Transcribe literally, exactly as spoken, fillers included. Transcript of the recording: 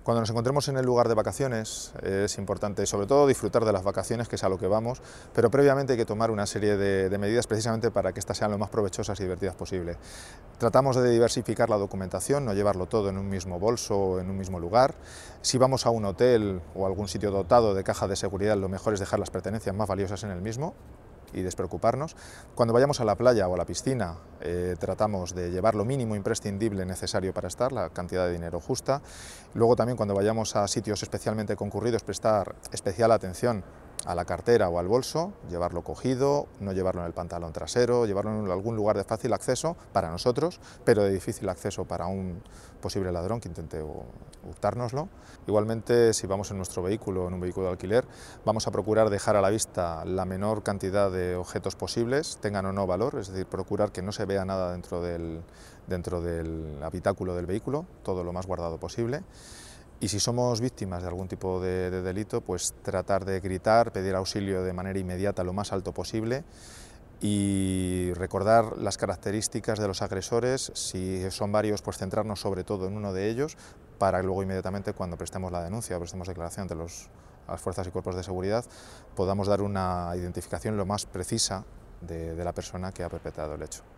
Cuando nos encontremos en el lugar de vacaciones es importante sobre todo disfrutar de las vacaciones, que es a lo que vamos, pero previamente hay que tomar una serie de, de medidas precisamente para que éstas sean lo más provechosas y divertidas posible. Tratamos de diversificar la documentación, no llevarlo todo en un mismo bolso o en un mismo lugar. Si vamos a un hotel o algún sitio dotado de caja de seguridad, lo mejor es dejar las pertenencias más valiosas en el mismo y despreocuparnos. Cuando vayamos a la playa o a la piscina, eh, tratamos de llevar lo mínimo imprescindible necesario para estar, la cantidad de dinero justa. Luego también cuando vayamos a sitios especialmente concurridos, prestar especial atención a la cartera o al bolso, llevarlo cogido, no llevarlo en el pantalón trasero, llevarlo en algún lugar de fácil acceso para nosotros, pero de difícil acceso para un posible ladrón que intente hurtárnoslo. Igualmente, si vamos en nuestro vehículo, en un vehículo de alquiler, vamos a procurar dejar a la vista la menor cantidad de objetos posibles, tengan o no valor, es decir, procurar que no se vea nada dentro del, dentro del habitáculo del vehículo, todo lo más guardado posible. Y si somos víctimas de algún tipo de, de delito, pues tratar de gritar, pedir auxilio de manera inmediata lo más alto posible y recordar las características de los agresores. Si son varios, pues centrarnos sobre todo en uno de ellos para que luego inmediatamente cuando prestemos la denuncia o prestemos declaración ante los, las fuerzas y cuerpos de seguridad podamos dar una identificación lo más precisa de, de la persona que ha perpetrado el hecho.